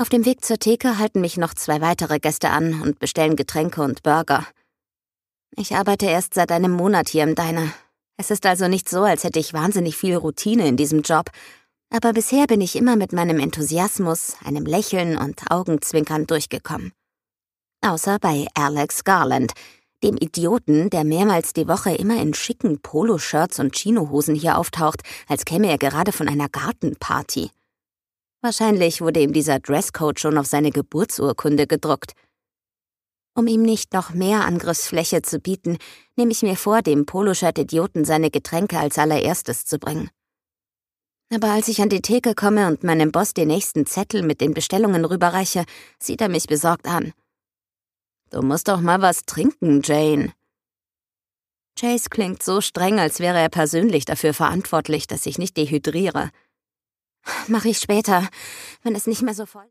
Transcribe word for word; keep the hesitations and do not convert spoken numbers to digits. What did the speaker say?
Auf dem Weg zur Theke halten mich noch zwei weitere Gäste an und bestellen Getränke und Burger. Ich arbeite erst seit einem Monat hier im Diner. Es ist also nicht so, als hätte ich wahnsinnig viel Routine in diesem Job. Aber bisher bin ich immer mit meinem Enthusiasmus, einem Lächeln und Augenzwinkern durchgekommen. Außer bei Alex Garland, dem Idioten, der mehrmals die Woche immer in schicken Poloshirts und Chinohosen hier auftaucht, als käme er gerade von einer Gartenparty. Wahrscheinlich wurde ihm dieser Dresscode schon auf seine Geburtsurkunde gedruckt. Um ihm nicht noch mehr Angriffsfläche zu bieten, nehme ich mir vor, dem Poloshirt-Idioten seine Getränke als allererstes zu bringen. Aber als ich an die Theke komme und meinem Boss den nächsten Zettel mit den Bestellungen rüberreiche, sieht er mich besorgt an. »Du musst doch mal was trinken, Jane.« Chase klingt so streng, als wäre er persönlich dafür verantwortlich, dass ich nicht dehydriere. »Mach ich später, wenn es nicht mehr so voll